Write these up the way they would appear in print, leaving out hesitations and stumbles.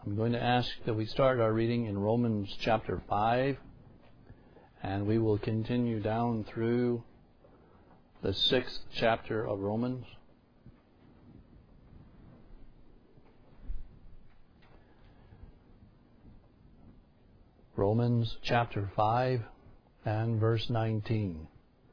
I'm going to ask that we start our reading in Romans chapter 5, and we will continue down through the 6th chapter of Romans. Romans chapter 5 and verse 19.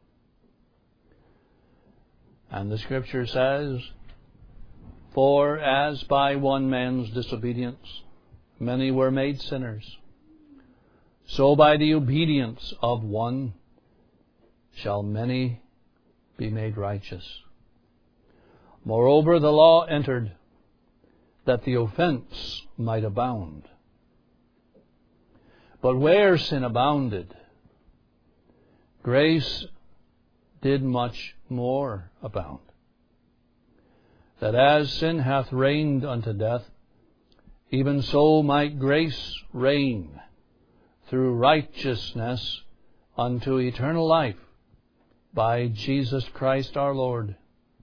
And the Scripture says, "For as by one man's disobedience many were made sinners, so by the obedience of one shall many be made righteous. Moreover, the law entered, that the offense might abound. But where sin abounded, grace did much more abound. That as sin hath reigned unto death, even so might grace reign through righteousness unto eternal life by Jesus Christ our Lord.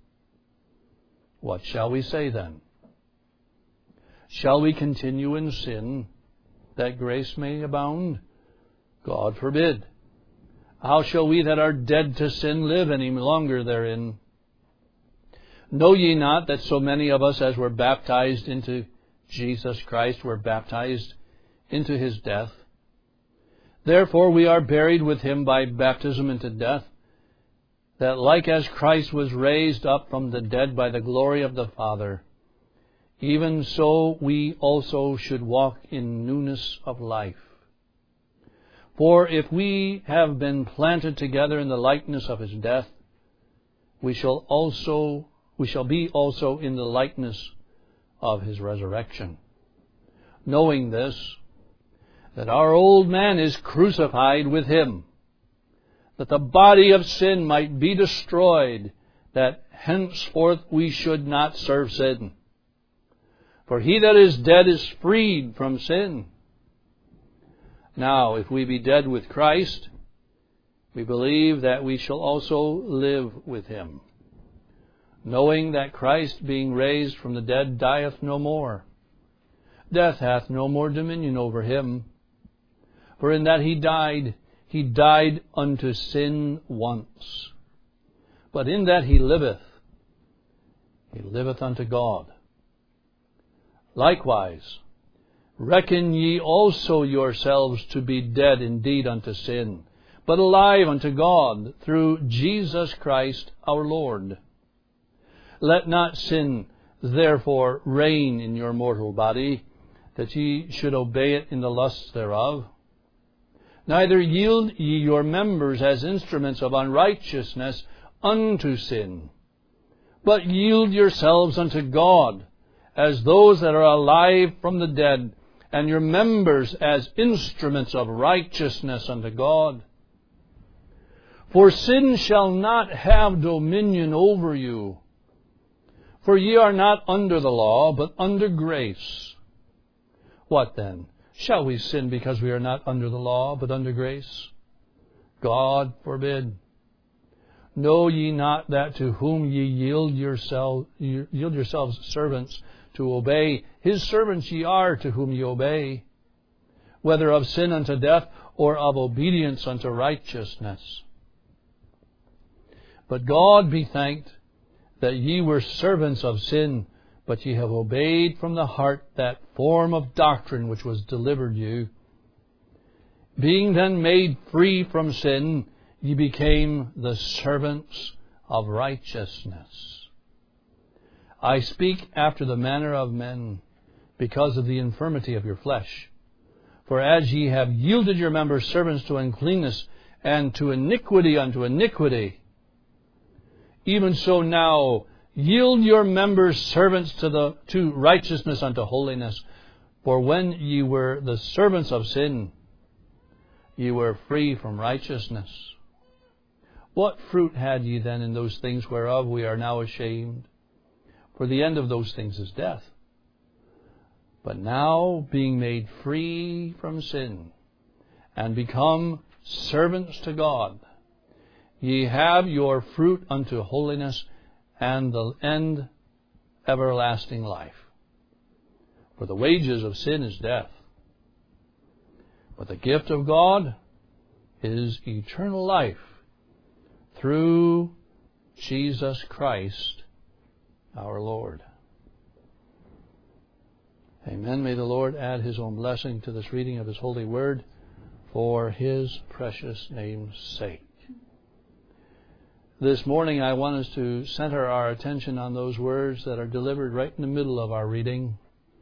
What shall we say then? Shall we continue in sin, that grace may abound? God forbid. How shall we that are dead to sin live any longer therein? Know ye not that so many of us as were baptized into Jesus Christ were baptized into his death? Therefore we are buried with him by baptism into death, that like as Christ was raised up from the dead by the glory of the Father, even so we also should walk in newness of life. For if we have been planted together in the likeness of his death, we shall be also in the likeness of his resurrection. Knowing this, that our old man is crucified with him, that the body of sin might be destroyed, that henceforth we should not serve sin. For he that is dead is freed from sin. Now, if we be dead with Christ, we believe that we shall also live with him, knowing that Christ, being raised from the dead, dieth no more. Death hath no more dominion over him. For in that he died unto sin once. But in that he liveth unto God. Likewise, reckon ye also yourselves to be dead indeed unto sin, but alive unto God through Jesus Christ our Lord. Let not sin therefore reign in your mortal body, that ye should obey it in the lusts thereof. Neither yield ye your members as instruments of unrighteousness unto sin, but yield yourselves unto God as those that are alive from the dead, and your members as instruments of righteousness unto God. For sin shall not have dominion over you. For ye are not under the law, but under grace. What then? Shall we sin because we are not under the law, but under grace? God forbid. Know ye not that to whom ye yield yourselves servants to obey, his servants ye are to whom ye obey, whether of sin unto death, or of obedience unto righteousness? But God be thanked that ye were servants of sin, but ye have obeyed from the heart that form of doctrine which was delivered you. Being then made free from sin, ye became the servants of righteousness. I speak after the manner of men, because of the infirmity of your flesh. For as ye have yielded your members servants to uncleanness, and to iniquity unto iniquity, even so now yield your members servants to righteousness unto holiness. For when ye were the servants of sin, ye were free from righteousness. What fruit had ye then in those things whereof we are now ashamed? For the end of those things is death. But now, being made free from sin, and become servants to God, ye have your fruit unto holiness, and the end everlasting life. For the wages of sin is death, but the gift of God is eternal life through Jesus Christ our Lord. Amen. May the Lord add His own blessing to this reading of His holy word for His precious name's sake. This morning I want us to center our attention on those words that are delivered right in the middle of our reading.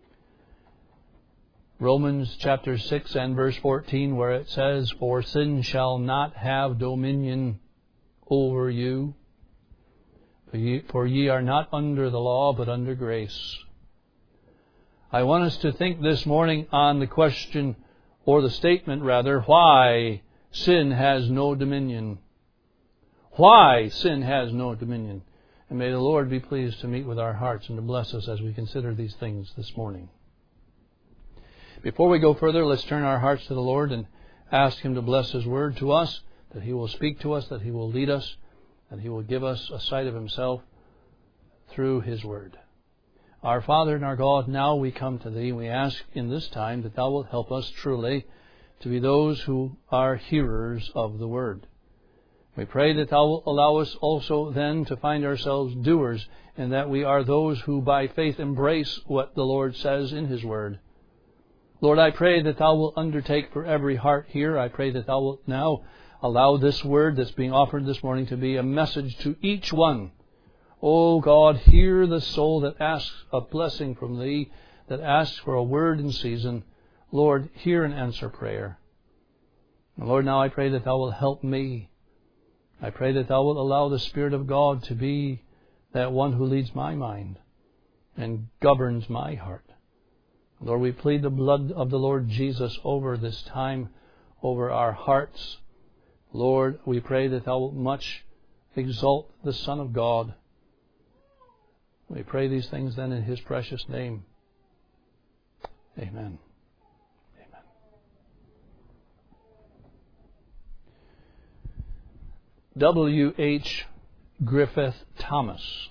Romans chapter 6 and verse 14, where it says, "For sin shall not have dominion over you, for ye are not under the law, but under grace." I want us to think this morning on the question, or the statement rather, why sin has no dominion. Why sin has no dominion. And may the Lord be pleased to meet with our hearts and to bless us as we consider these things this morning. Before we go further, let's turn our hearts to the Lord and ask Him to bless His word to us, that He will speak to us, that He will lead us, that He will give us a sight of Himself through His word. Our Father and our God, now we come to Thee. We ask in this time that Thou wilt help us truly to be those who are hearers of the word. We pray that Thou wilt allow us also then to find ourselves doers, and that we are those who by faith embrace what the Lord says in His word. Lord, I pray that Thou wilt undertake for every heart here. I pray that Thou wilt now allow this word that's being offered this morning to be a message to each one. O God, hear the soul that asks a blessing from Thee, that asks for a word in season. Lord, hear and answer prayer. And Lord, now I pray that Thou wilt help me. I pray that Thou wilt allow the Spirit of God to be that one who leads my mind and governs my heart. Lord, we plead the blood of the Lord Jesus over this time, over our hearts. Lord, we pray that Thou wilt much exalt the Son of God. We pray these things then in His precious name. Amen. Amen. W.H. Griffith Thomas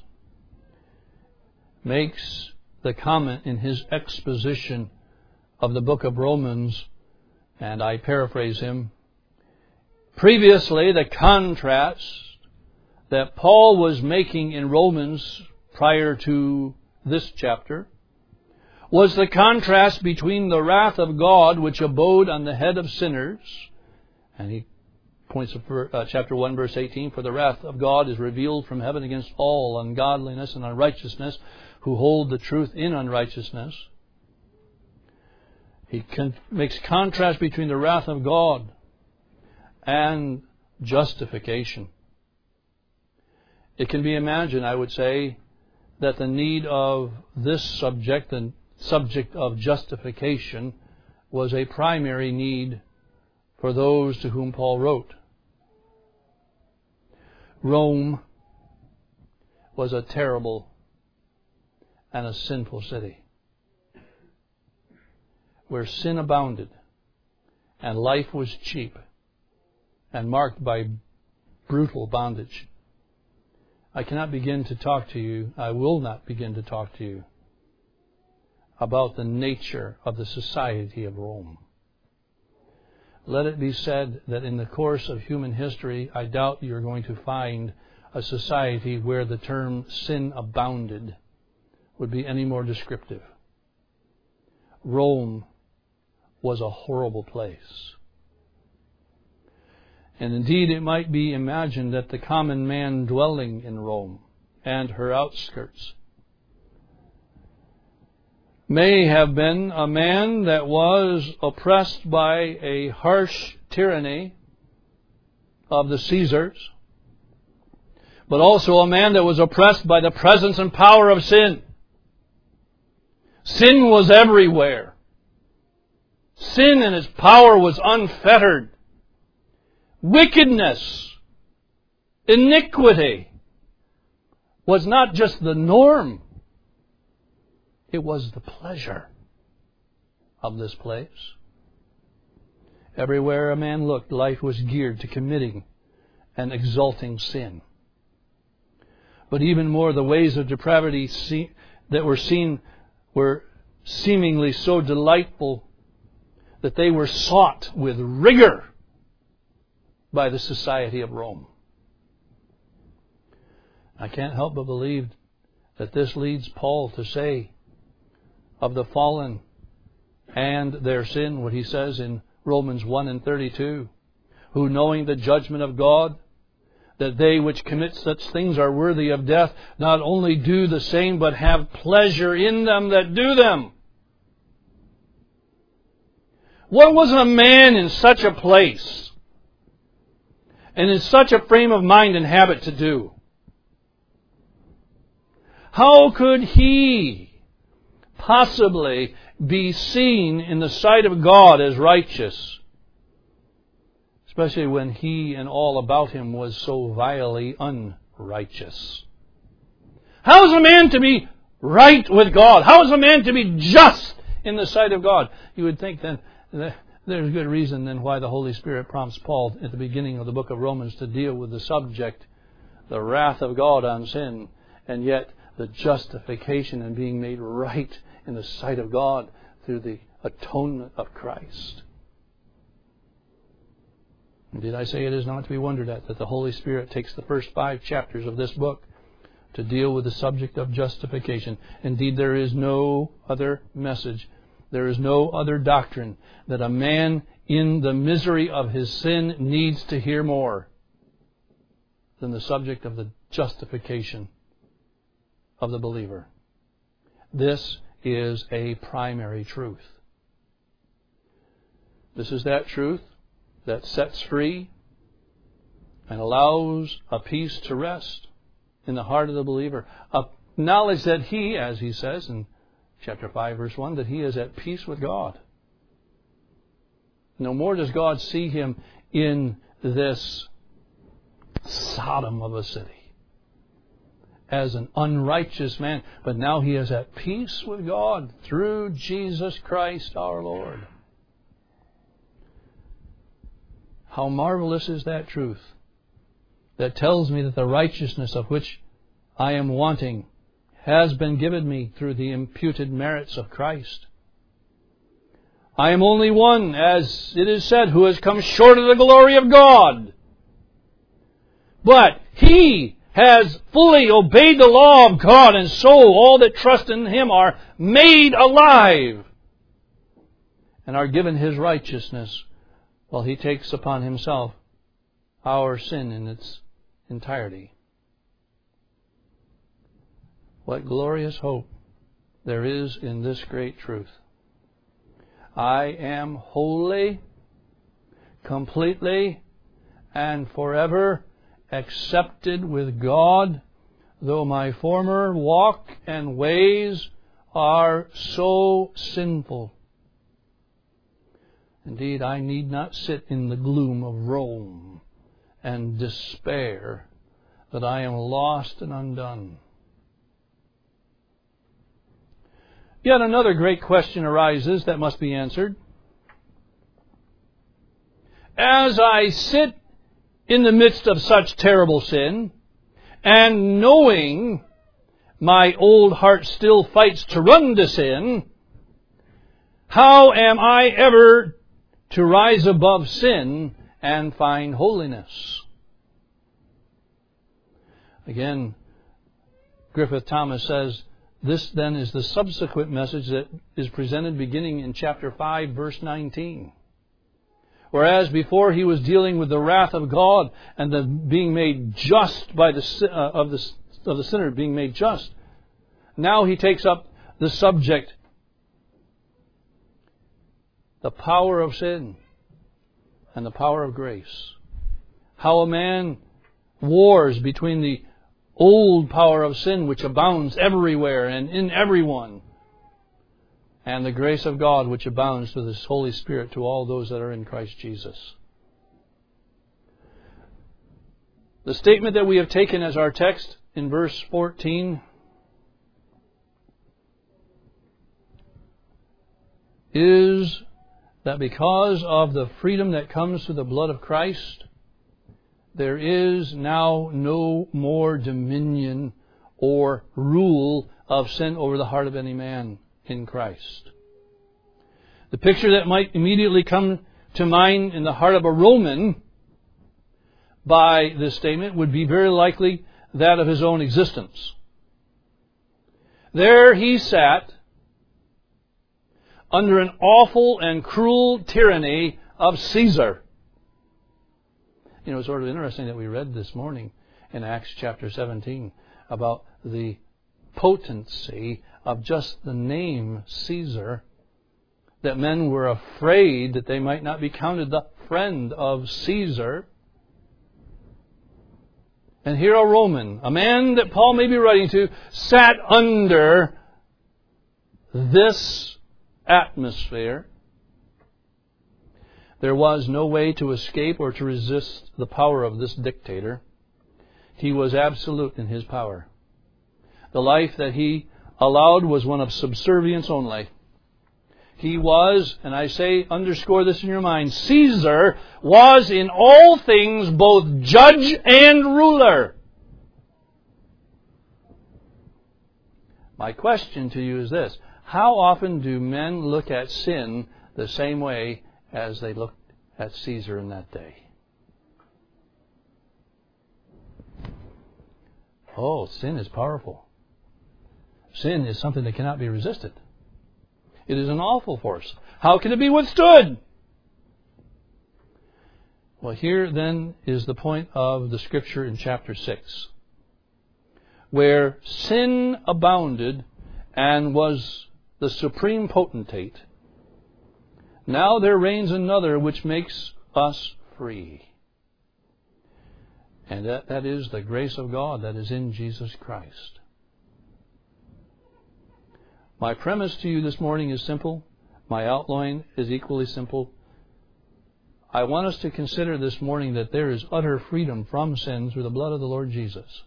makes the comment in his exposition of the book of Romans, and I paraphrase him. Previously, the contrast that Paul was making in Romans prior to this chapter was the contrast between the wrath of God which abode on the head of sinners, and he points to chapter 1 verse 18, "For the wrath of God is revealed from heaven against all ungodliness and unrighteousness, who hold the truth in unrighteousness." He makes contrast between the wrath of God and justification. It can be imagined, I would say, that the need of this subject, the subject of justification, was a primary need for those to whom Paul wrote. Rome was a terrible and a sinful city, where sin abounded and life was cheap and marked by brutal bondage. I cannot begin to talk to you, I will not begin to talk to you about the nature of the society of Rome. Let it be said that in the course of human history, I doubt you're going to find a society where the term sin abounded would be any more descriptive. Rome was a horrible place. And indeed, it might be imagined that the common man dwelling in Rome and her outskirts may have been a man that was oppressed by a harsh tyranny of the Caesars, but also a man that was oppressed by the presence and power of sin. Sin was everywhere. Sin and its power was unfettered. Wickedness, iniquity was not just the norm, it was the pleasure of this place. Everywhere a man looked, life was geared to committing and exalting sin. But even more, the ways of depravity that were seen were seemingly so delightful that they were sought with rigor by the society of Rome. I can't help but believe that this leads Paul to say of the fallen and their sin, what he says in Romans 1:32, who knowing the judgment of God, that they which commit such things are worthy of death, not only do the same, but have pleasure in them that do them. What was a man in such a place and in such a frame of mind and habit to do? How could he possibly be seen in the sight of God as righteous, especially when he and all about him was so vilely unrighteous? How is a man to be right with God? How is a man to be just in the sight of God? You would think then there's good reason then why the Holy Spirit prompts Paul at the beginning of the book of Romans to deal with the subject, the wrath of God on sin, and yet the justification and being made right in the sight of God through the atonement of Christ. Indeed, I say it is not to be wondered at that the Holy Spirit takes the first 5 chapters of this book to deal with the subject of justification. Indeed, there is no other message, there is no other doctrine that a man in the misery of his sin needs to hear more than the subject of the justification of the believer. This is a primary truth. This is that truth that sets free and allows a peace to rest in the heart of the believer. A knowledge that he, as he says in chapter 5, verse 1, that he is at peace with God. No more does God see him in this Sodom of a city as an unrighteous man, but now he is at peace with God through Jesus Christ our Lord. How marvelous is that truth that tells me that the righteousness of which I am wanting has been given me through the imputed merits of Christ. I am only one, as it is said, who has come short of the glory of God. But he has fully obeyed the law of God, and so all that trust in him are made alive and are given his righteousness, while he takes upon himself our sin in its entirety. What glorious hope there is in this great truth. I am wholly, completely, and forever accepted with God, though my former walk and ways are so sinful. Indeed, I need not sit in the gloom of Rome and despair that I am lost and undone. Yet another great question arises that must be answered. As I sit in the midst of such terrible sin, and knowing my old heart still fights to run to sin, how am I ever to rise above sin and find holiness? Again, Griffith Thomas says, this then is the subsequent message that is presented beginning in chapter 5, verse 19. Whereas before he was dealing with the wrath of God and the being made just by the sinner being made just, now he takes up the subject, the power of sin and the power of grace. How a man wars between the old power of sin, which abounds everywhere and in everyone, and the grace of God, which abounds through His Holy Spirit to all those that are in Christ Jesus. The statement that we have taken as our text in verse 14 is that because of the freedom that comes through the blood of Christ, there is now no more dominion or rule of sin over the heart of any man. in Christ. The picture that might immediately come to mind in the heart of a Roman by this statement would be very likely that of his own existence. There he sat under an awful and cruel tyranny of Caesar. You know, it's sort of interesting that we read this morning in Acts chapter 17 about the potency of just the name Caesar, that men were afraid that they might not be counted the friend of Caesar. And here a Roman, a man that Paul may be writing to, sat under this atmosphere. There was no way to escape or to resist the power of this dictator. He was absolute in his power. The life that he allowed was one of subservience only. He was, and I say, underscore this in your mind, Caesar was in all things both judge and ruler. My question to you is this: how often do men look at sin the same way as they looked at Caesar in that day? Oh, sin is powerful. Sin is something that cannot be resisted. It is an awful force. How can it be withstood? Well, here then is the point of the Scripture in chapter 6. Where sin abounded and was the supreme potentate, now there reigns another which makes us free. And that is the grace of God that is in Jesus Christ. My premise to you this morning is simple. My outline is equally simple. I want us to consider this morning that there is utter freedom from sin through the blood of the Lord Jesus.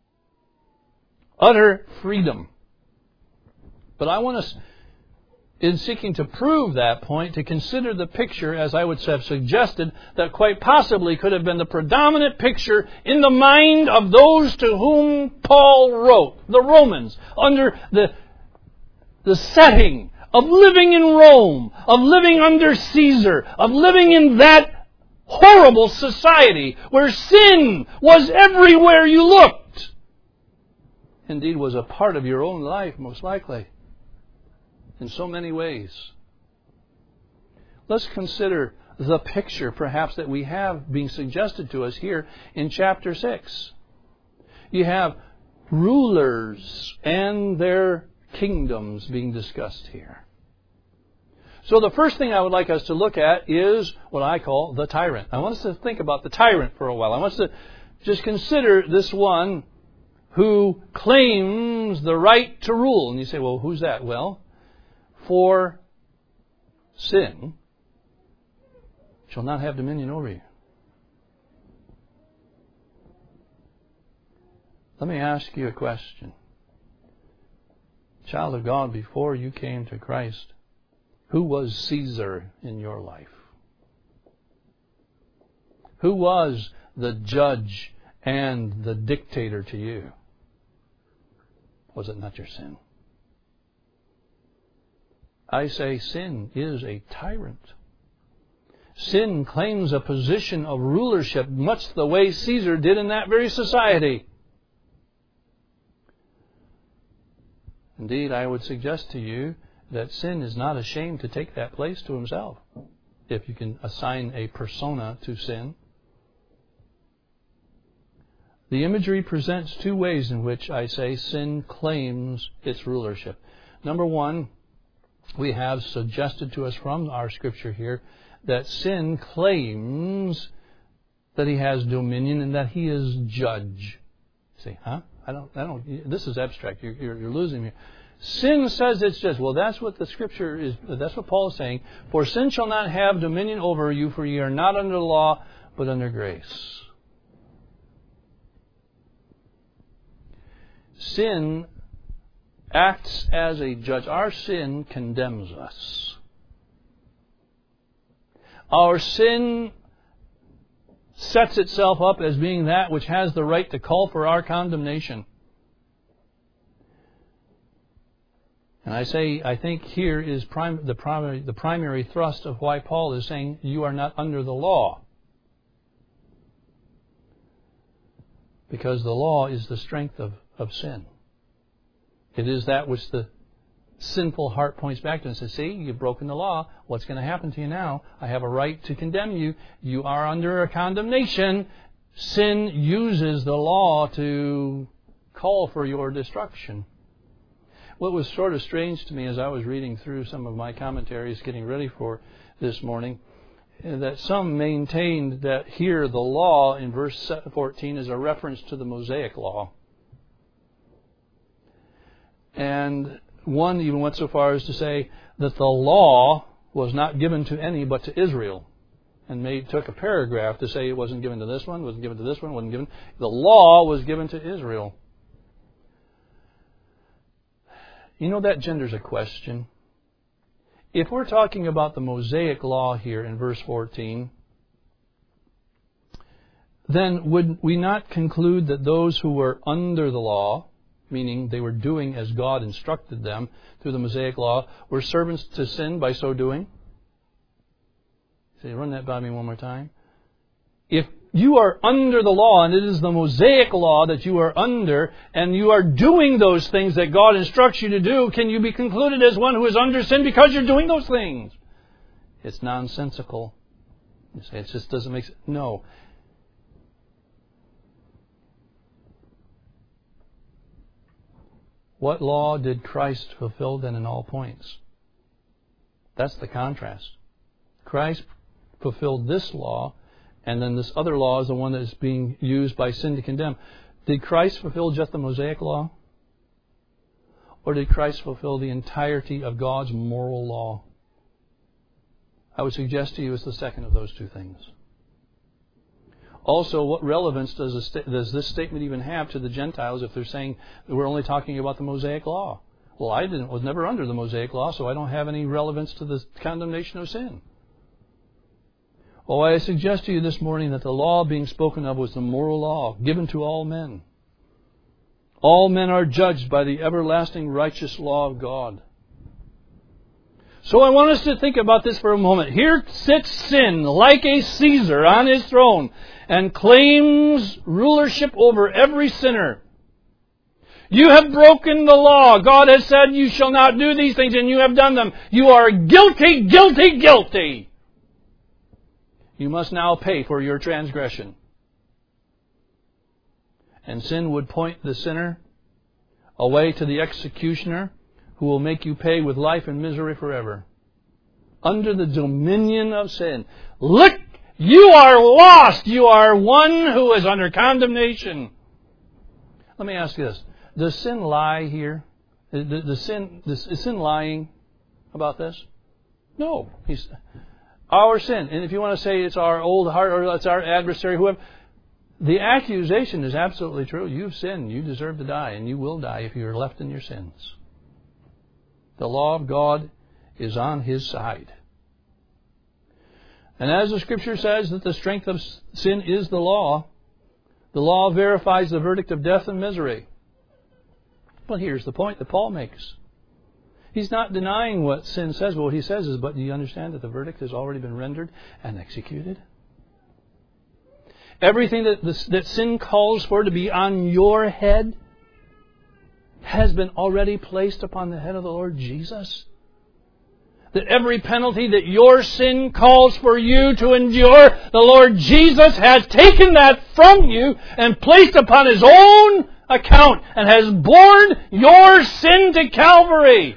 Utter freedom. But I want us, in seeking to prove that point, to consider the picture, as I would have suggested, that quite possibly could have been the predominant picture in the mind of those to whom Paul wrote, the Romans, under the setting of living in Rome, of living under Caesar, of living in that horrible society where sin was everywhere you looked. Indeed, was a part of your own life, most likely, in so many ways. Let's consider the picture, perhaps, that we have being suggested to us here in chapter 6. You have rulers and their kingdoms being discussed here. So the first thing I would like us to look at is what I call the tyrant. I want us to think about the tyrant for a while. I want us to just consider this one who claims the right to rule. And you say, well, who's that? Well, for sin shall not have dominion over you. Let me ask you a question. Child of God, before you came to Christ, who was Caesar in your life? Who was the judge and the dictator to you? Was it not your sin? I say sin is a tyrant. Sin claims a position of rulership, much the way Caesar did in that very society. Indeed, I would suggest to you that sin is not ashamed to take that place to himself, if you can assign a persona to sin. The imagery presents two ways in which I say sin claims its rulership. Number one, we have suggested to us from our Scripture here that sin claims that he has dominion and that he is judge. You say, huh? I don't. This is abstract. You're losing me. Sin says it's just. Well, that's what the Scripture is. That's what Paul is saying. For sin shall not have dominion over you, for ye are not under the law, but under grace. Sin acts as a judge. Our sin condemns us. Our sin sets itself up as being that which has the right to call for our condemnation. And I think here is the primary thrust of why Paul is saying you are not under the law. Because the law is the strength of sin. It is that which the sinful heart points back to and says, see, you've broken the law. What's going to happen to you now? I have a right to condemn you. You are under a condemnation. Sin uses the law to call for your destruction. What was sort of strange to me as I was reading through some of my commentaries getting ready for this morning, that some maintained that here the law in verse 14 is a reference to the Mosaic law. And one even went so far as to say that the law was not given to any but to Israel. And took a paragraph to say it wasn't given to this one, wasn't given to this one, wasn't given. The law was given to Israel. You know, that genders a question. If we're talking about the Mosaic law here in verse 14, then would we not conclude that those who were under the law, meaning they were doing as God instructed them through the Mosaic law, were servants to sin by so doing? Say, run that by me one more time. If you are under the law, and it is the Mosaic law that you are under, and you are doing those things that God instructs you to do, can you be concluded as one who is under sin because you're doing those things? It's nonsensical. You say, it just doesn't make sense. No. What law did Christ fulfill then in all points? That's the contrast. Christ fulfilled this law, and then this other law is the one that is being used by sin to condemn. Did Christ fulfill just the Mosaic law? Or did Christ fulfill the entirety of God's moral law? I would suggest to you it's the second of those two things. Also, what relevance does this statement even have to the Gentiles if they're saying that we're only talking about the Mosaic law? Well, I was never under the Mosaic law, so I don't have any relevance to the condemnation of sin. Well, I suggest to you this morning that the law being spoken of was the moral law given to all men. All men are judged by the everlasting righteous law of God. So I want us to think about this for a moment. Here sits sin like a Caesar on his throne and claims rulership over every sinner. You have broken the law. God has said you shall not do these things, and you have done them. You are guilty, guilty, guilty. You must now pay for your transgression. And sin would point the sinner away to the executioner, who will make you pay with life and misery forever. Under the dominion of sin. Look, you are lost. You are one who is under condemnation. Let me ask you this. Does sin lie here? Is sin lying about this? No. Our sin, and if you want to say it's our old heart or it's our adversary, whoever, the accusation is absolutely true. You've sinned. You deserve to die, and you will die if you are left in your sins. The law of God is on his side. And as the Scripture says that the strength of sin is the law verifies the verdict of death and misery. But here's the point that Paul makes. He's not denying what sin says, but what he says is, but do you understand that the verdict has already been rendered and executed? Everything that sin calls for to be on your head has been already placed upon the head of the Lord Jesus. That every penalty that your sin calls for you to endure, the Lord Jesus has taken that from you and placed upon His own account and has borne your sin to Calvary.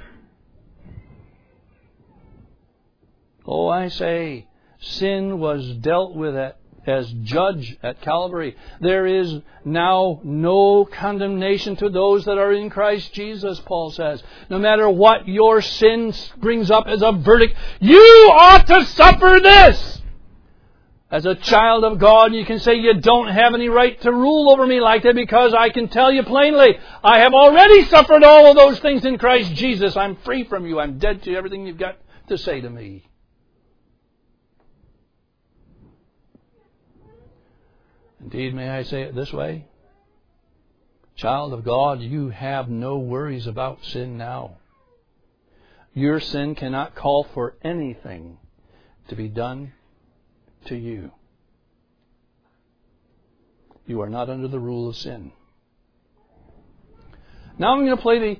Oh, I say, sin was dealt with as judge at Calvary. There is now no condemnation to those that are in Christ Jesus, Paul says. No matter what your sin brings up as a verdict, you ought to suffer this. As a child of God, you can say, you don't have any right to rule over me like that, because I can tell you plainly, I have already suffered all of those things in Christ Jesus. I'm free from you. I'm dead to everything you've got to say to me. Indeed, may I say it this way? Child of God, you have no worries about sin now. Your sin cannot call for anything to be done to you. You are not under the rule of sin. Now I'm going to play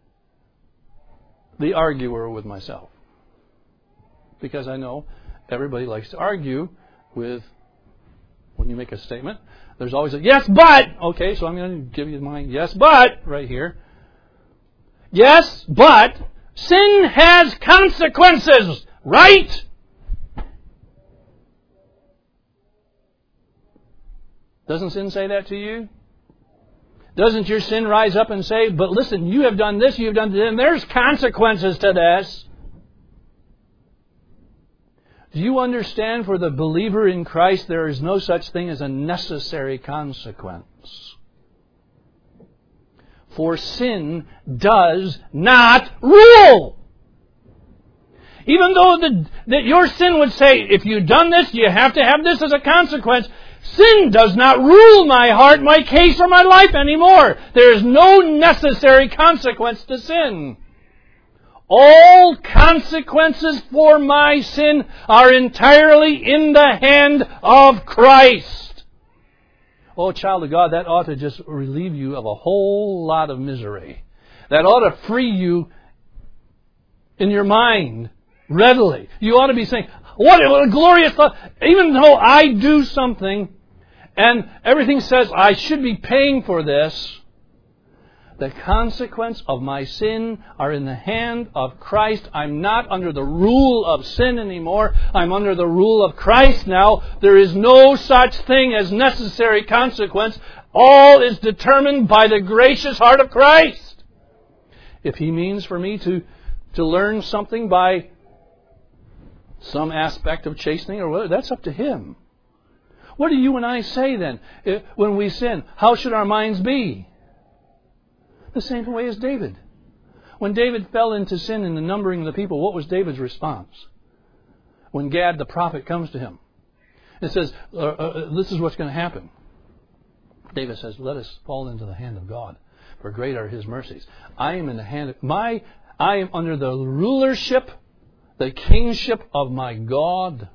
the arguer with myself. Because I know everybody likes to argue with, when you make a statement, there's always a yes, but. Okay, so I'm going to give you my yes, but right here. Yes, but sin has consequences, right? Doesn't sin say that to you? Doesn't your sin rise up and say, but listen, you have done this, you have done that, and there's consequences to this? Do you understand, for the believer in Christ, there is no such thing as a necessary consequence? For sin does not rule. Even though that your sin would say, if you've done this, you have to have this as a consequence, sin does not rule my heart, my case, or my life anymore. There is no necessary consequence to sin. All consequences for my sin are entirely in the hand of Christ. Oh, child of God, that ought to just relieve you of a whole lot of misery. That ought to free you in your mind readily. You ought to be saying, what a glorious thought. Even though I do something and everything says I should be paying for this, the consequence of my sin are in the hand of Christ. I'm not under the rule of sin anymore. I'm under the rule of Christ now. There is no such thing as necessary consequence. All is determined by the gracious heart of Christ. If He means for me to learn something by some aspect of chastening or whatever, that's up to Him. What do you and I say then when we sin? How should our minds be? The same way as David. When David fell into sin in the numbering of the people, what was David's response? When Gad the prophet comes to him, it says, this is what's going to happen. David says, let us fall into the hand of God, for great are His mercies. I am in the hand of I am under the rulership, the kingship of my God.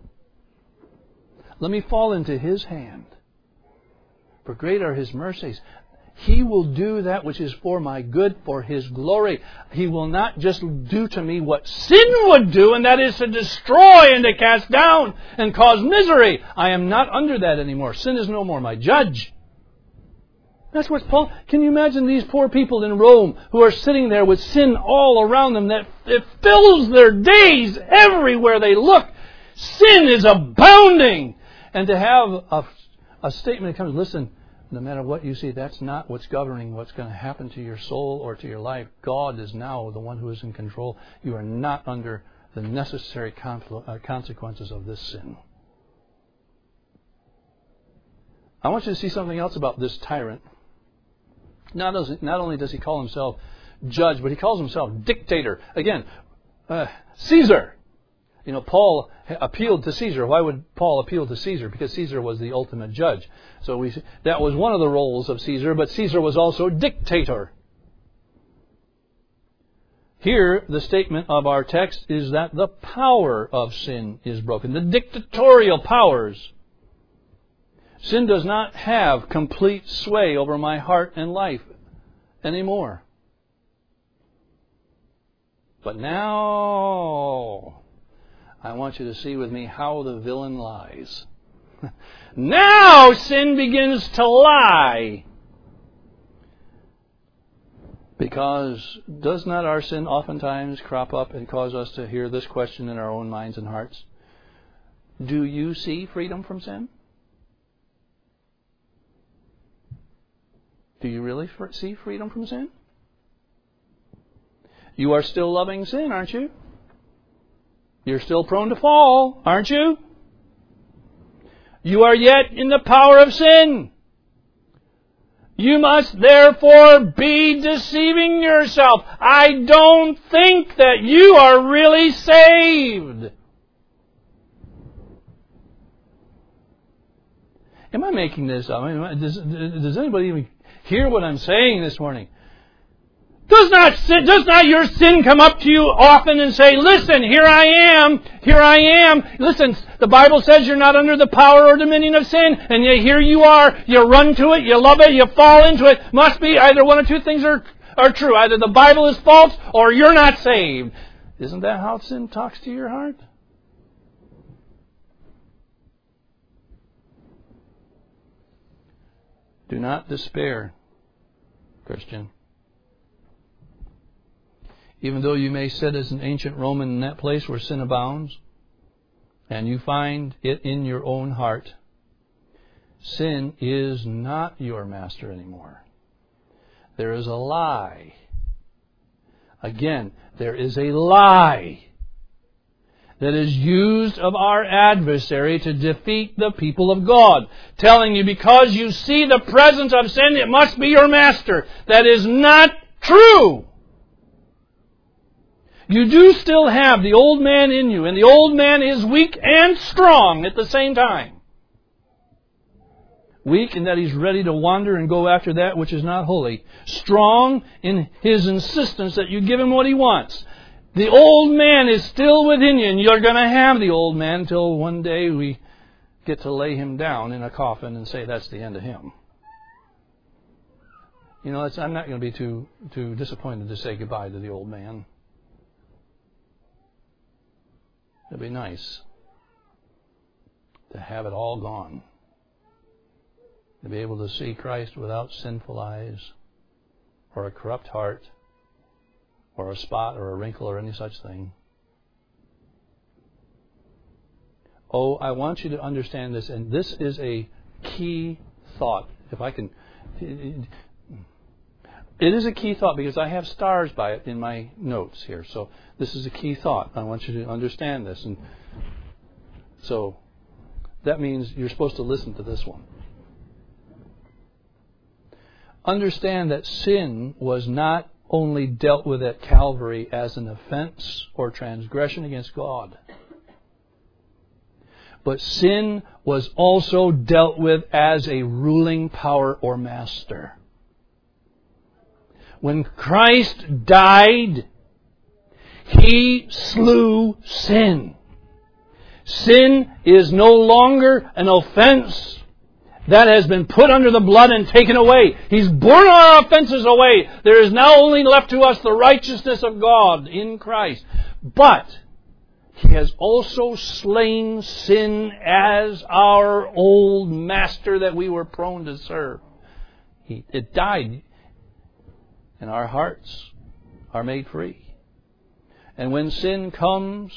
Let me fall into His hand, for great are His mercies. He will do that which is for my good, for His glory. He will not just do to me what sin would do, and that is to destroy and to cast down and cause misery. I am not under that anymore. Sin is no more my judge. That's what Paul... Can you imagine these poor people in Rome who are sitting there with sin all around them, that it fills their days everywhere they look? Sin is abounding. And to have a statement that comes, listen, no matter what you see, that's not what's governing what's going to happen to your soul or to your life. God is now the one who is in control. You are not under the necessary consequences of this sin. I want you to see something else about this tyrant. Not only does he call himself judge, but he calls himself dictator. Again, Caesar. You know, Paul appealed to Caesar. Why would Paul appeal to Caesar? Because Caesar was the ultimate judge. So that was one of the roles of Caesar, but Caesar was also dictator. Here, the statement of our text is that the power of sin is broken. The dictatorial powers. Sin does not have complete sway over my heart and life anymore. But now, I want you to see with me how the villain lies. Now sin begins to lie. Because does not our sin oftentimes crop up and cause us to hear this question in our own minds and hearts? Do you see freedom from sin? Do you really see freedom from sin? You are still loving sin, aren't you? You're still prone to fall, aren't you? You are yet in the power of sin. You must therefore be deceiving yourself. I don't think that you are really saved. Am I making this up? Does anybody even hear what I'm saying this morning? Does not your sin come up to you often and say, listen, here I am. Listen, the Bible says you're not under the power or dominion of sin, and yet here you are. You run to it, you love it, you fall into it. Must be either one or two things are true. Either the Bible is false or you're not saved. Isn't that how sin talks to your heart? Do not despair, Christian. Even though you may sit as an ancient Roman in that place where sin abounds, and you find it in your own heart, sin is not your master anymore. There is a lie. Again, there is a lie that is used of our adversary to defeat the people of God, telling you because you see the presence of sin, it must be your master. That is not true. You do still have the old man in you, and the old man is weak and strong at the same time. Weak in that he's ready to wander and go after that which is not holy. Strong in his insistence that you give him what he wants. The old man is still within you, and you're going to have the old man until one day we get to lay him down in a coffin and say that's the end of him. You know, I'm not going to be too disappointed to say goodbye to the old man. It'd be nice to have it all gone. To be able to see Christ without sinful eyes, or a corrupt heart, or a spot, or a wrinkle, or any such thing. Oh, I want you to understand this, and this is a key thought. If I can... It is a key thought because I have stars by it in my notes here. So this is a key thought. I want you to understand this. And so that means you're supposed to listen to this one. Understand that sin was not only dealt with at Calvary as an offense or transgression against God, but sin was also dealt with as a ruling power or master. When Christ died, He slew sin. Sin is no longer an offense that has been put under the blood and taken away. He's borne our offenses away. There is now only left to us the righteousness of God in Christ. But He has also slain sin as our old master that we were prone to serve. It died. And our hearts are made free. And when sin comes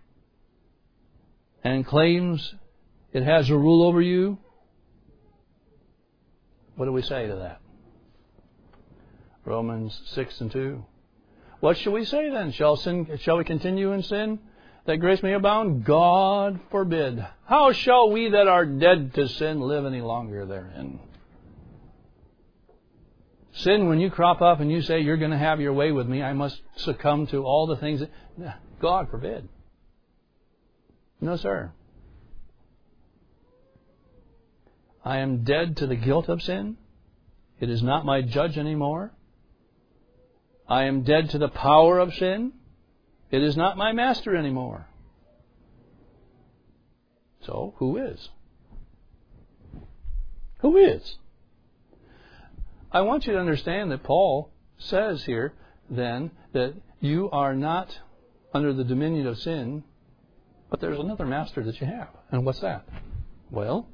and claims it has a rule over you, what do we say to that? Romans 6:2. What shall we say then? Shall we continue in sin, that grace may abound? God forbid. How shall we that are dead to sin live any longer therein? Sin, when you crop up and you say, you're going to have your way with me, I must succumb to all the things that... God forbid. No, sir. I am dead to the guilt of sin. It is not my judge anymore. I am dead to the power of sin. It is not my master anymore. So, who is? Who is? I want you to understand that Paul says here, then, that you are not under the dominion of sin, but there's another master that you have. And what's that? Well,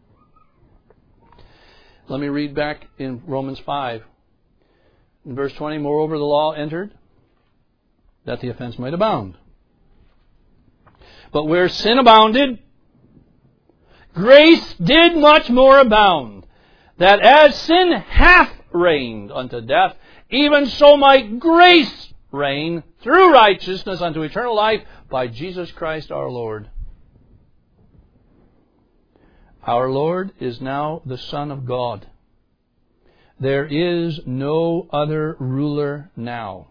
let me read back in Romans 5. In verse 20, moreover, the law entered, that the offense might abound. But where sin abounded, grace did much more abound, that as sin hath reigned unto death, even so might grace reign through righteousness unto eternal life by Jesus Christ our Lord. Our Lord is now the Son of God. There is no other ruler now.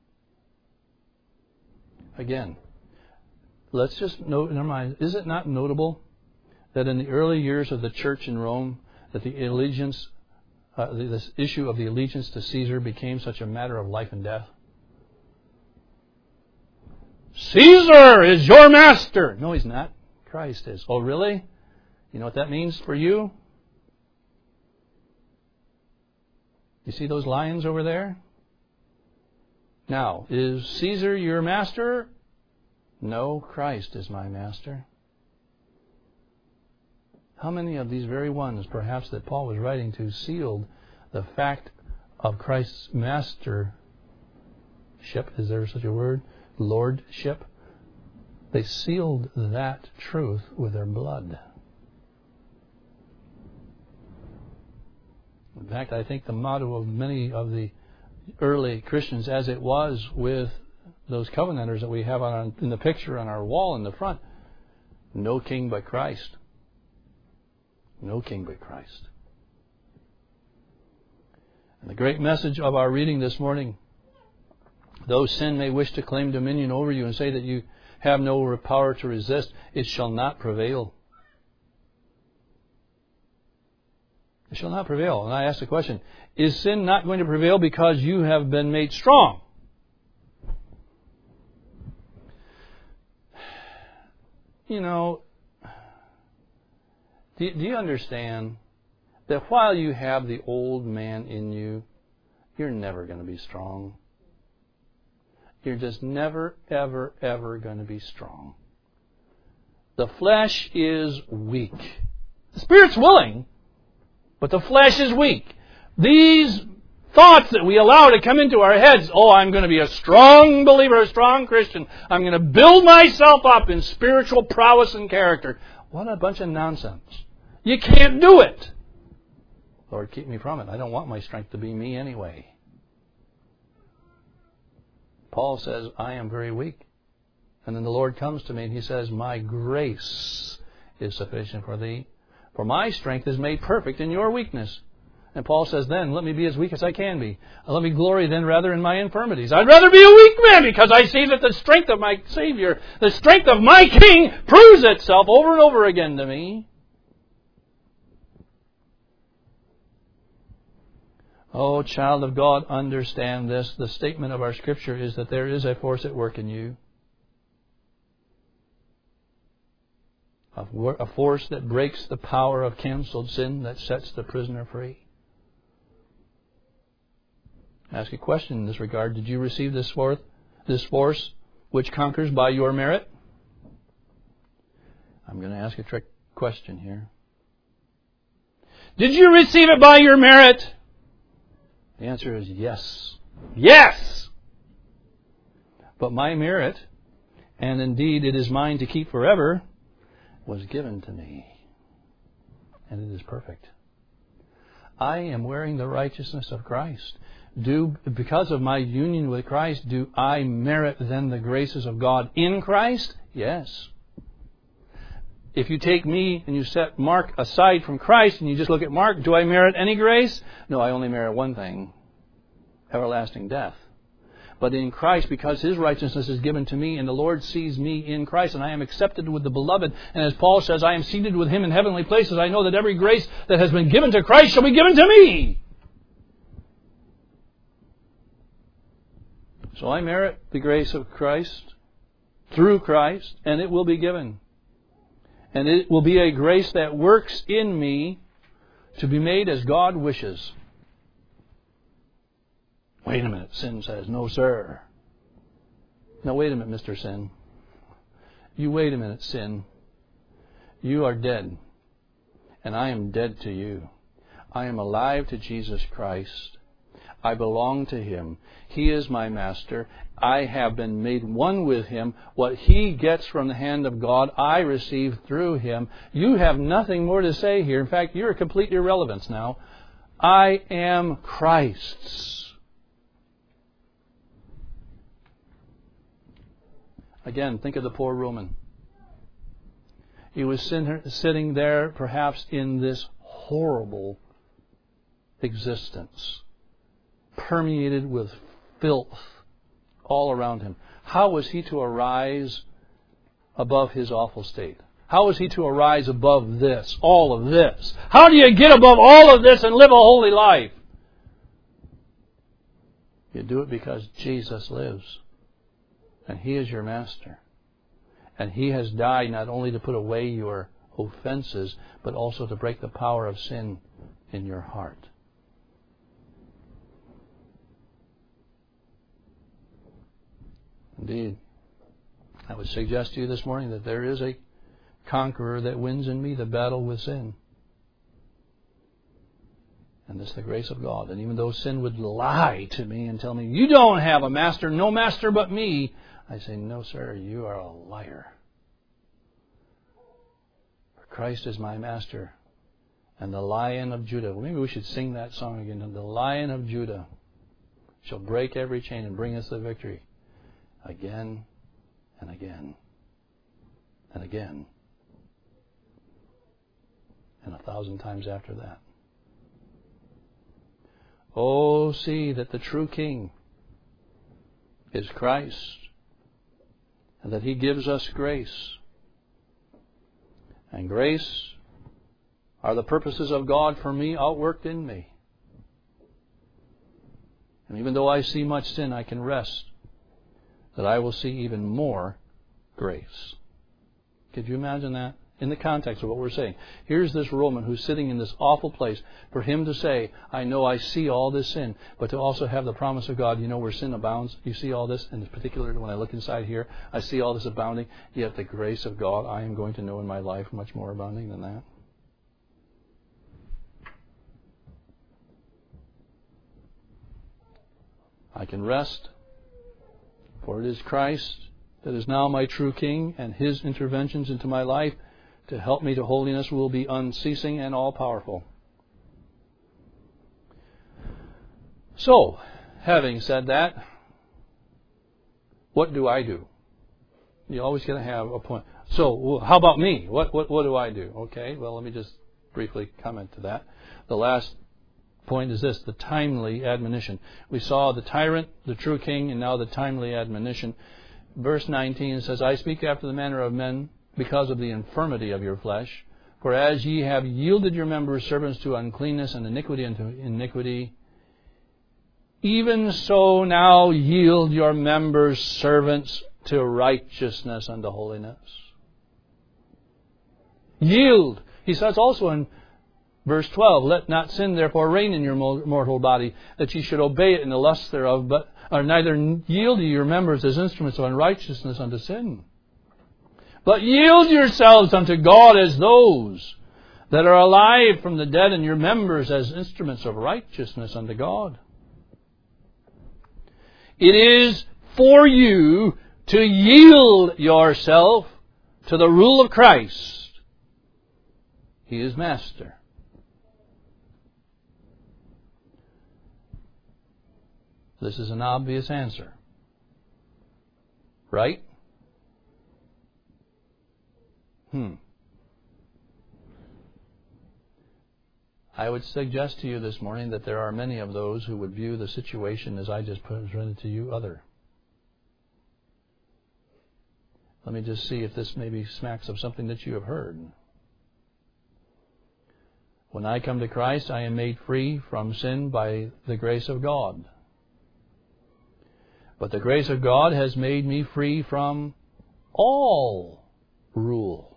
Again, let's just note in our minds, is it not notable that in the early years of the church in Rome, that this issue of the allegiance to Caesar became such a matter of life and death? Caesar is your master. No, he's not. Christ is. Oh, really? You know what that means for you? You see those lions over there? Now, is Caesar your master? No, Christ is my master. How many of these very ones, perhaps, that Paul was writing to sealed the fact of Christ's mastership? Is there such a word? Lordship? They sealed that truth with their blood. In fact, I think the motto of many of the early Christians, as it was with those covenanters that we have in the picture on our wall in the front, no king but Christ. No king but Christ. And the great message of our reading this morning, though sin may wish to claim dominion over you and say that you have no power to resist, it shall not prevail. It shall not prevail. And I ask the question, is sin not going to prevail because you have been made strong? You know, do you understand that while you have the old man in you, you're never going to be strong? You're just never, ever, ever going to be strong. The flesh is weak. The Spirit's willing, but the flesh is weak. These thoughts that we allow to come into our heads, oh, I'm going to be a strong believer, a strong Christian. I'm going to build myself up in spiritual prowess and character. What a bunch of nonsense. You can't do it. Lord, keep me from it. I don't want my strength to be me anyway. Paul says, I am very weak. And then the Lord comes to me and He says, my grace is sufficient for thee. For my strength is made perfect in your weakness. And Paul says, then let me be as weak as I can be. Let me glory then rather in my infirmities. I'd rather be a weak man because I see that the strength of my Savior, the strength of my King proves itself over and over again to me. Oh, child of God, understand this. The statement of our Scripture is that there is a force at work in you. A force that breaks the power of canceled sin, that sets the prisoner free. I ask a question in this regard. Did you receive this force which conquers by your merit? I'm going to ask a trick question here. Did you receive it by your merit? The answer is yes. Yes! But my merit, and indeed it is mine to keep forever, was given to me. And it is perfect. I am wearing the righteousness of Christ. Because of my union with Christ, do I merit then the graces of God in Christ? Yes. If you take me and you set Mark aside from Christ and you just look at Mark, do I merit any grace? No, I only merit one thing, everlasting death. But in Christ, because His righteousness is given to me and the Lord sees me in Christ and I am accepted with the beloved, and as Paul says, I am seated with Him in heavenly places, I know that every grace that has been given to Christ shall be given to me. So I merit the grace of Christ through Christ, and it will be given. And it will be a grace that works in me to be made as God wishes. Wait a minute, sin says, no, sir. Now, wait a minute, Mr. Sin. You wait a minute, sin. You are dead, and I am dead to you. I am alive to Jesus Christ. I belong to Him. He is my master. I have been made one with Him. What He gets from the hand of God, I receive through Him. You have nothing more to say here. In fact, you're a complete irrelevance now. I am Christ's. Again, think of the poor Roman. He was sitting there perhaps in this horrible existence, permeated with filth all around him. How was he to arise above his awful state? How was he to arise above this, all of this? How do you get above all of this and live a holy life? You do it because Jesus lives. And He is your Master. And He has died not only to put away your offenses, but also to break the power of sin in your heart. Indeed, I would suggest to you this morning that there is a conqueror that wins in me the battle with sin. And this is the grace of God. And even though sin would lie to me and tell me, you don't have a master, no master but me, I say, no, sir, you are a liar. For Christ is my master. And the Lion of Judah. Well, maybe we should sing that song again. The Lion of Judah shall break every chain and bring us the victory. Again and again and again. And 1,000 times after that. Oh, see that the true King is Christ, and that He gives us grace. And grace are the purposes of God for me outworked in me. And even though I see much sin, I can rest that I will see even more grace. Could you imagine that? In the context of what we're saying. Here's this Roman who's sitting in this awful place. For him to say, I know I see all this sin, but to also have the promise of God, you know where sin abounds? You see all this, and particularly when I look inside here, I see all this abounding, yet the grace of God I am going to know in my life much more abounding than that. I can rest, for it is Christ that is now my true King, and His interventions into my life to help me to holiness will be unceasing and all-powerful. So, having said that, what do I do? You always got to have a point. So, how about me? What do I do? Okay, well, let me just briefly comment to that. The last point is this, the timely admonition. We saw the tyrant, the true king, and now the timely admonition. Verse 19 says, I speak after the manner of men, because of the infirmity of your flesh. For as ye have yielded your members servants to uncleanness and iniquity unto iniquity, even so now yield your members servants to righteousness unto holiness. Yield. He says also in verse 12, let not sin therefore reign in your mortal body, that ye should obey it in the lusts thereof, but or neither yield ye your members as instruments of unrighteousness unto sin. But yield yourselves unto God as those that are alive from the dead, and your members as instruments of righteousness unto God. It is for you to yield yourself to the rule of Christ. He is Master. This is an obvious answer. Right? I would suggest to you this morning that there are many of those who would view the situation as I just presented to you other. Let me just see if this maybe smacks of something that you have heard. When I come to Christ, I am made free from sin by the grace of God. But the grace of God has made me free from all rule.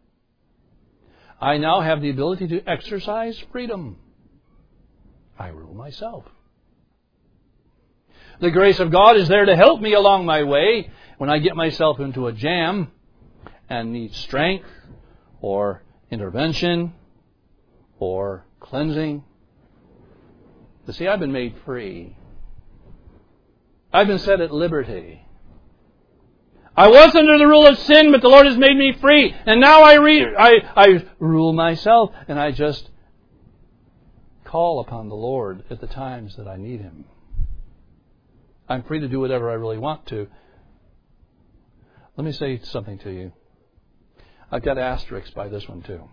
I now have the ability to exercise freedom. I rule myself. The grace of God is there to help me along my way when I get myself into a jam and need strength or intervention or cleansing. You see, I've been made free. I've been set at liberty. I was under the rule of sin, but the Lord has made me free. And now I rule myself, and I just call upon the Lord at the times that I need Him. I'm free to do whatever I really want to. Let me say something to you. I've got asterisks by this one too.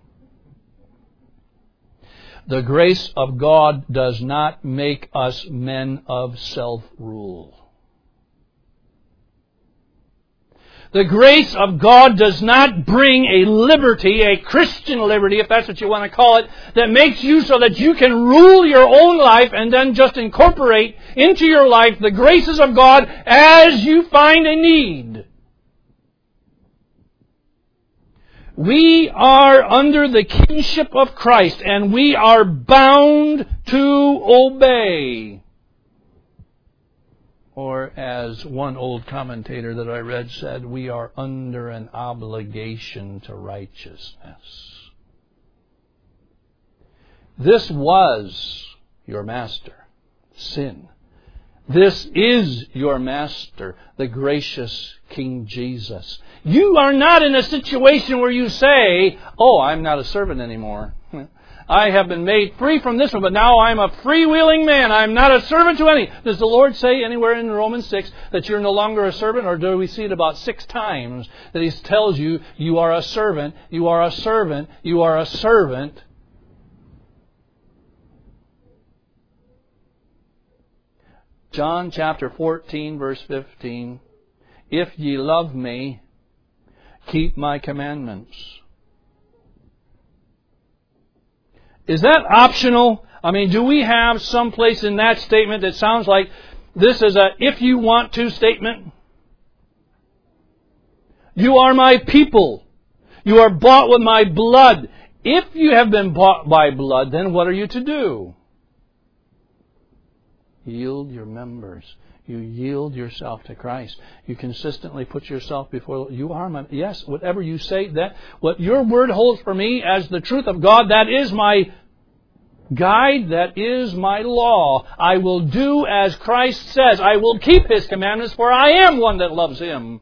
The grace of God does not make us men of self-rule. The grace of God does not bring a liberty, a Christian liberty, if that's what you want to call it, that makes you so that you can rule your own life and then just incorporate into your life the graces of God as you find a need. We are under the kingship of Christ, and we are bound to obey. Or as one old commentator that I read said, we are under an obligation to righteousness. This was your master, sin. This is your master, the gracious King Jesus. You are not in a situation where you say, oh, I'm not a servant anymore. I have been made free from this one, but now I'm a freewheeling man. I'm not a servant to any. Does the Lord say anywhere in Romans 6 that you're no longer a servant? Or do we see it about 6 times that He tells you, you are a servant, you are a servant, you are a servant? John chapter 14, verse 15. If ye love me, keep my commandments. Is that optional? I mean, do we have some place in that statement that sounds like this is a if you want to statement? You are my people. You are bought with my blood. If you have been bought by blood, then what are you to do? Yield your members. You yield yourself to Christ. You consistently put yourself before, you are my, yes, whatever you say, that what your word holds for me as the truth of God, that is my guide, that is my law. I will do as Christ says. I will keep His commandments, for I am one that loves Him.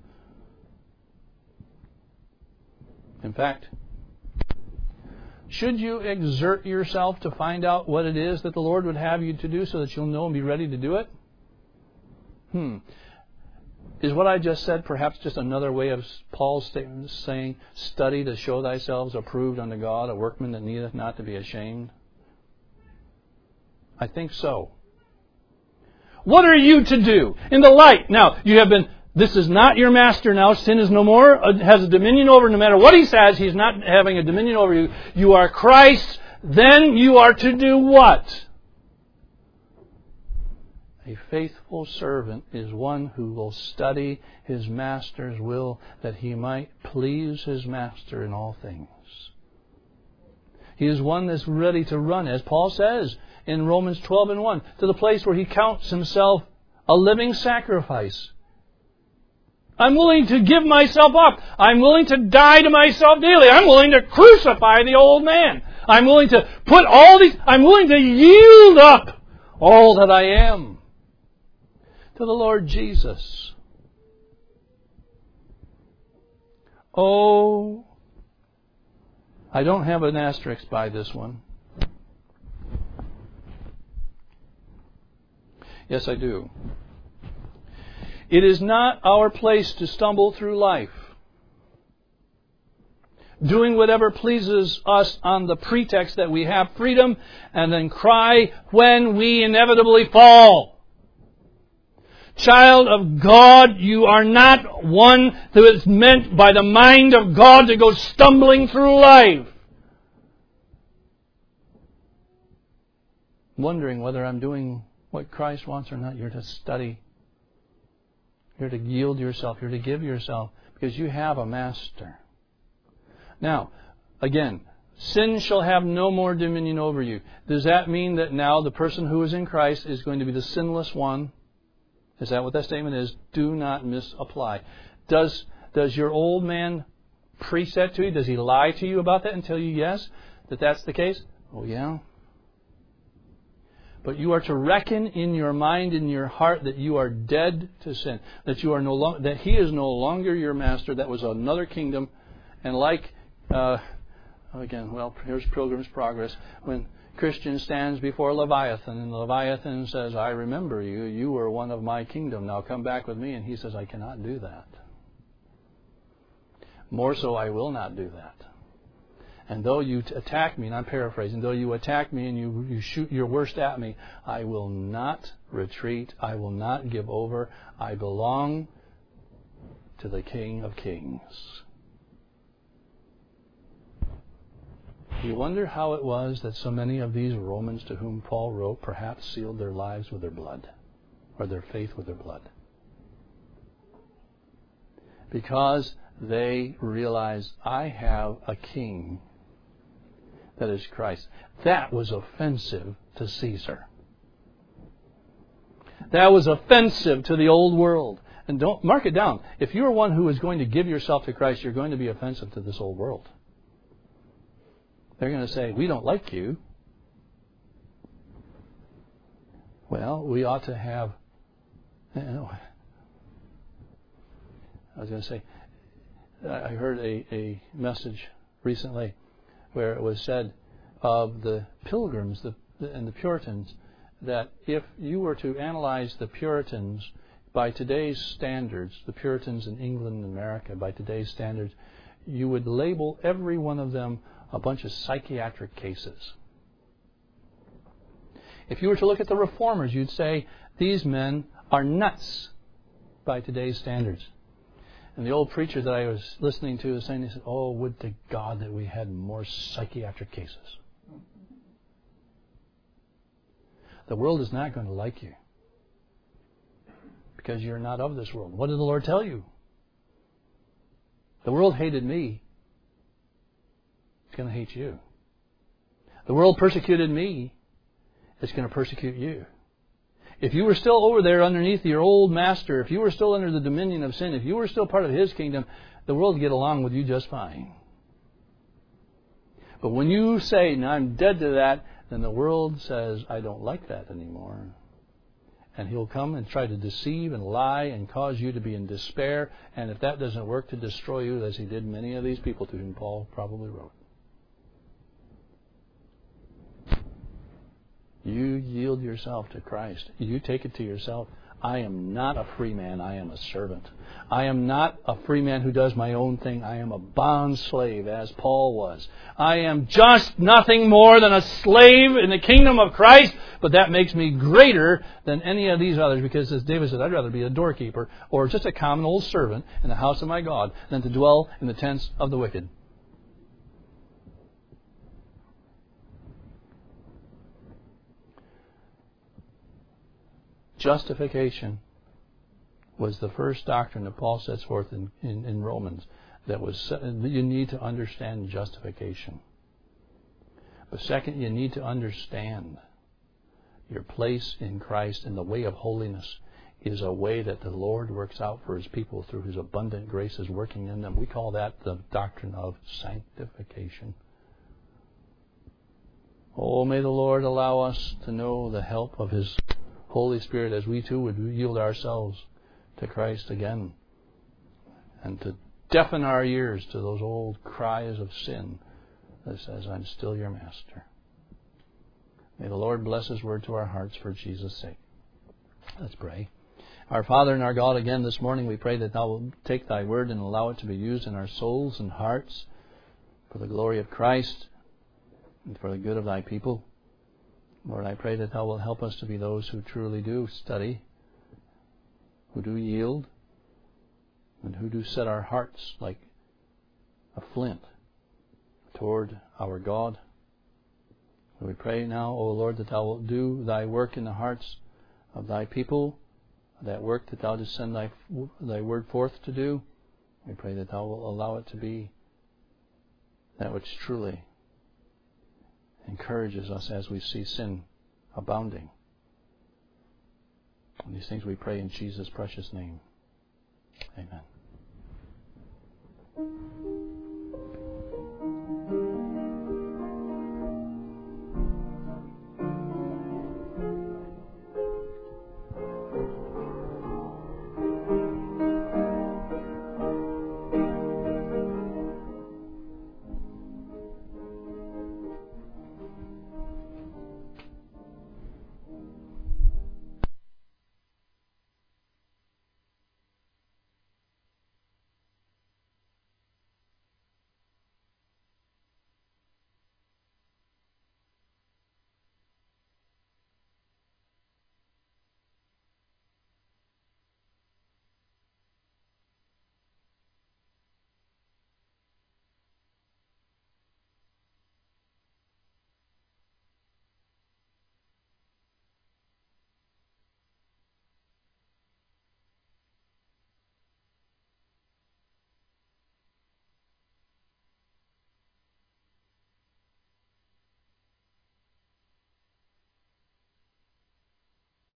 In fact, should you exert yourself to find out what it is that the Lord would have you to do so that you'll know and be ready to do it? Is what I just said perhaps just another way of Paul's statement saying, study to show thyself approved unto God, a workman that needeth not to be ashamed? I think so. What are you to do? In the light. Now, you have been, this is not your master now. Sin is no more, has a dominion over, no matter what he says, he's not having a dominion over you. You are Christ. Then you are to do what? A faithful servant is one who will study his master's will that he might please his master in all things. He is one that's ready to run, as Paul says in Romans 12:1, to the place where he counts himself a living sacrifice. I'm willing to give myself up. I'm willing to die to myself daily. I'm willing to crucify the old man. I'm willing to put I'm willing to yield up all that I am to the Lord Jesus. Oh, I don't have an asterisk by this one. Yes, I do. It is not our place to stumble through life, doing whatever pleases us on the pretext that we have freedom, and then cry when we inevitably fall. Child of God, you are not one who is meant by the mind of God to go stumbling through life, wondering whether I'm doing what Christ wants or not. You're to study. You're to yield yourself. You're to give yourself because you have a master. Now, again, sin shall have no more dominion over you. Does that mean that now the person who is in Christ is going to be the sinless one? Is that what that statement is? Do not misapply. Does your old man preach that to you? Does he lie to you about that and tell you yes, that that's the case? Oh, yeah. But you are to reckon in your mind, in your heart, that you are dead to sin, that you are no longer, that He is no longer your master. That was another kingdom, and like here's Pilgrim's Progress. When Christian stands before Leviathan, and Leviathan says, "I remember you. You were one of my kingdom. Now come back with me." And he says, "I cannot do that. More so, I will not do that. And though you attack me," and I'm paraphrasing, "though you attack me and you shoot your worst at me, I will not retreat. I will not give over. I belong to the King of Kings. You wonder how it was that so many of these Romans to whom Paul wrote perhaps sealed their lives with their blood, or their faith with their blood. Because they realized, I have a king that is Christ. That was offensive to Caesar. That was offensive to the old world. And don't mark it down. If you're one who is going to give yourself to Christ, you're going to be offensive to this old world. They're going to say, we don't like you. Well, we ought to have... I was going to say, I heard a message recently where it was said of the Pilgrims and the Puritans that if you were to analyze the Puritans by today's standards, the Puritans in England and America by today's standards, you would label every one of them a bunch of psychiatric cases. If you were to look at the Reformers, you'd say these men are nuts by today's standards. And the old preacher that I was listening to was saying, he said, oh, would to God that we had more psychiatric cases. The world is not going to like you because you're not of this world. What did the Lord tell you? The world hated me. It's going to hate you. The world persecuted me. It's going to persecute you. If you were still over there underneath your old master, if you were still under the dominion of sin, if you were still part of his kingdom, the world would get along with you just fine. But when you say, no, I'm dead to that, then the world says, I don't like that anymore. And he'll come and try to deceive and lie and cause you to be in despair. And if that doesn't work, to destroy you, as he did many of these people to whom Paul probably wrote. You yield yourself to Christ. You take it to yourself. I am not a free man. I am a servant. I am not a free man who does my own thing. I am a bond slave, as Paul was. I am just nothing more than a slave in the kingdom of Christ, but that makes me greater than any of these others, because as David said, I'd rather be a doorkeeper or just a common old servant in the house of my God than to dwell in the tents of the wicked. Justification was the first doctrine that Paul sets forth in Romans. You need to understand justification. But second, you need to understand your place in Christ, and the way of holiness is a way that the Lord works out for his people through his abundant graces working in them. We call that the doctrine of sanctification. Oh, may the Lord allow us to know the help of his Holy Spirit as we too would yield ourselves to Christ again, and to deafen our ears to those old cries of sin that says, I'm still your master. May the Lord bless his word to our hearts for Jesus' sake. Let's pray. Our Father and our God, again this morning we pray that thou wilt take thy word and allow it to be used in our souls and hearts for the glory of Christ and for the good of thy people. Lord, I pray that thou wilt help us to be those who truly do study, who do yield, and who do set our hearts like a flint toward our God. So we pray now, O Lord, that thou wilt do thy work in the hearts of thy people, that work that thou didst send thy word forth to do. We pray that thou wilt allow it to be that which truly encourages us as we see sin abounding. And these things we pray in Jesus' precious name. Amen.